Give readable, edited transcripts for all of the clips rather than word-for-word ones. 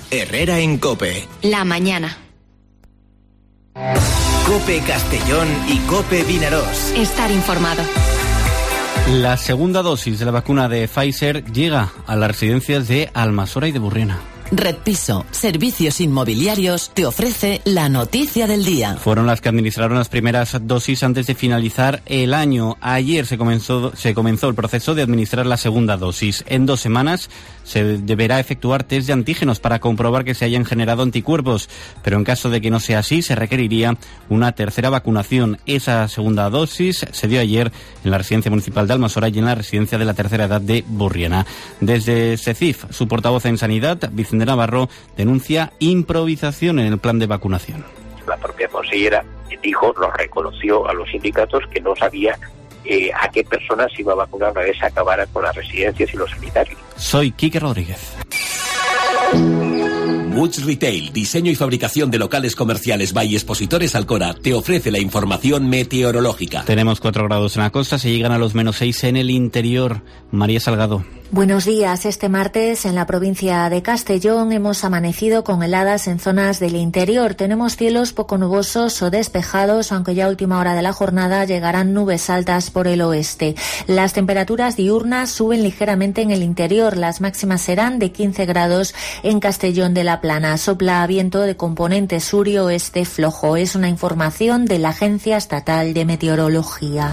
Herrera en COPE. La mañana. COPE Castellón y COPE Vinarós. Estar informado. La segunda dosis de la vacuna de Pfizer llega a las residencias de Almasora y de Burriana. Red Piso, servicios inmobiliarios, te ofrece la noticia del día. Fueron las que administraron las primeras dosis antes de finalizar el año. Ayer se comenzó el proceso de administrar la segunda dosis. En 2 semanas se deberá efectuar test de antígenos para comprobar que se hayan generado anticuerpos, pero en caso de que no sea así, se requeriría una tercera vacunación. Esa segunda dosis se dio ayer en la residencia municipal de Almasora y en la residencia de la tercera edad de Burriana. Desde SECIF, su portavoz en Sanidad, Vicente de Navarro, denuncia improvisación en el plan de vacunación. La propia consellera dijo, nos reconoció a los sindicatos que no sabía a qué personas se iba a vacunar una vez se acabara con las residencias y los sanitarios. Soy Quique Rodríguez. Much Retail, diseño y fabricación de locales comerciales by Expositores Alcora, te ofrece la información meteorológica. Tenemos 4 grados en la costa, se llegan a los -6 en el interior. María Salgado. Buenos días. Este martes en la provincia de Castellón hemos amanecido con heladas en zonas del interior. Tenemos cielos poco nubosos o despejados, aunque ya a última hora de la jornada llegarán nubes altas por el oeste. Las temperaturas diurnas suben ligeramente en el interior. Las máximas serán de 15 grados en Castellón de la Plana. Sopla viento de componente sur y oeste flojo. Es una información de la Agencia Estatal de Meteorología.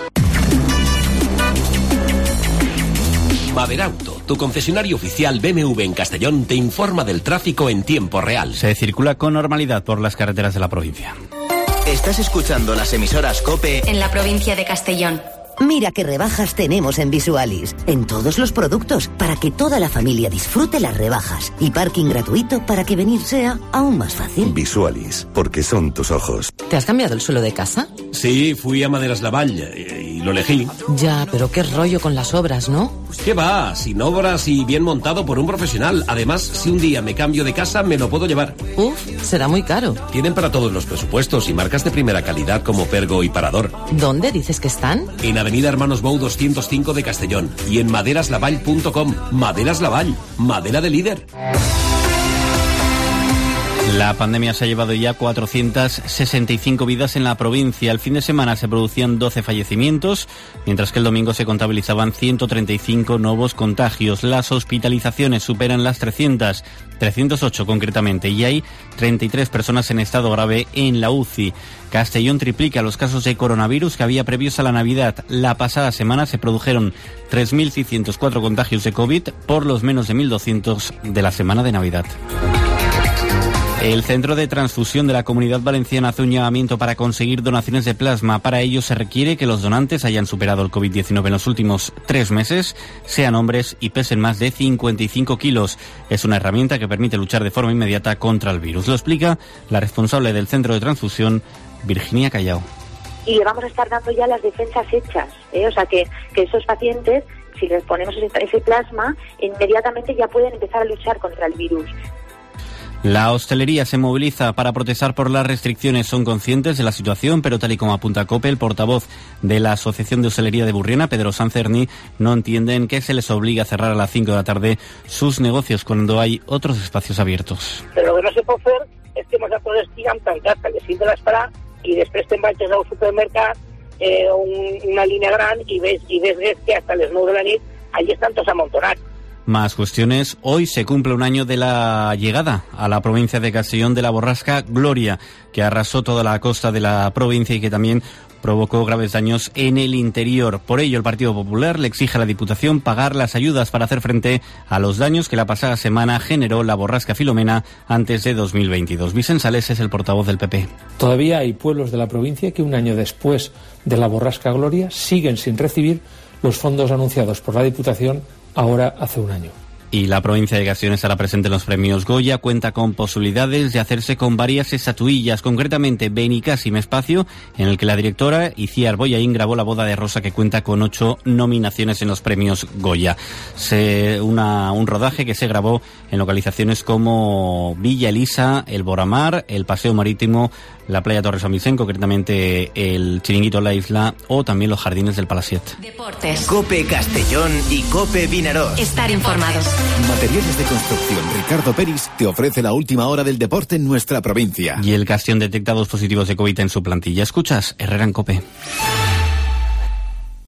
Maderauto, tu concesionario oficial BMW en Castellón, te informa del tráfico en tiempo real. Se circula con normalidad por las carreteras de la provincia. Estás escuchando las emisoras COPE en la provincia de Castellón. Mira qué rebajas tenemos en Visualis. En todos los productos, para que toda la familia disfrute las rebajas. Y parking gratuito para que venir sea aún más fácil. Visualis, porque son tus ojos. ¿Te has cambiado el suelo de casa? Sí, fui a Maderas Lavall y lo elegí. Ya, pero qué rollo con las obras, ¿no? ¿Qué va? Sin obras y bien montado por un profesional. Además, si un día me cambio de casa, me lo puedo llevar. Uf, será muy caro. Tienen para todos los presupuestos y marcas de primera calidad como Pergo y Parador. ¿Dónde dices que están? En Avenida Hermanos Bou 205 de Castellón y en maderaslavall.com. Maderas Lavall, madera de líder. La pandemia se ha llevado ya 465 vidas en la provincia. El fin de semana se producían 12 fallecimientos, mientras que el domingo se contabilizaban 135 nuevos contagios. Las hospitalizaciones superan las 308 concretamente, y hay 33 personas en estado grave en la UCI. Castellón triplica los casos de coronavirus que había previos a la Navidad. La pasada semana se produjeron 3.604 contagios de COVID por los menos de 1.200 de la semana de Navidad. El Centro de Transfusión de la Comunidad Valenciana hace un llamamiento para conseguir donaciones de plasma. Para ello se requiere que los donantes hayan superado el COVID-19 en los últimos 3 meses, sean hombres y pesen más de 55 kilos. Es una herramienta que permite luchar de forma inmediata contra el virus. Lo explica la responsable del Centro de Transfusión, Virginia Callao. Y le vamos a estar dando ya las defensas hechas, o sea que esos pacientes, si les ponemos ese plasma, inmediatamente ya pueden empezar a luchar contra el virus. La hostelería se moviliza para protestar por las restricciones. Son conscientes de la situación, pero tal y como apunta COPE, el portavoz de la Asociación de Hostelería de Burriana, Pedro Sancerni, no entienden que se les obliga a cerrar a las 5 de la tarde sus negocios cuando hay otros espacios abiertos. Però el que no se pot fer és que nosaltres estiguem tancats a les 5 de l'esprà i després te'n vagis a un supermercat, una línia gran, i ves que hasta les 9 de la nit allí estan tots amontonats. Más cuestiones. Hoy se cumple un año de la llegada a la provincia de Castellón de la borrasca Gloria, que arrasó toda la costa de la provincia y que también provocó graves daños en el interior. Por ello, el Partido Popular le exige a la Diputación pagar las ayudas para hacer frente a los daños que la pasada semana generó la borrasca Filomena antes de 2022. Vicente Sales es el portavoz del PP. Todavía hay pueblos de la provincia que un año después de la borrasca Gloria siguen sin recibir los fondos anunciados por la Diputación ahora hace un año. Y la provincia de Castellón estará presente en los premios Goya. Cuenta con posibilidades de hacerse con varias estatuillas, concretamente Benicàssim Espacio, en el que la directora Iciar Boyaín grabó La boda de Rosa, que cuenta con 8 nominaciones en los premios Goya. Un rodaje que se grabó en localizaciones como Villa Elisa, el Boramar, el Paseo Marítimo, la playa Torre San Vicente, concretamente el Chiringuito La Isla o también los jardines del Palacete. Deportes. COPE Castellón y COPE Vinaroz. Estar informado. Materiales de construcción Ricardo Peris te ofrece la última hora del deporte en nuestra provincia. Y el Castellón detecta 2 positivos de COVID en su plantilla. Escuchas Herrera en COPE.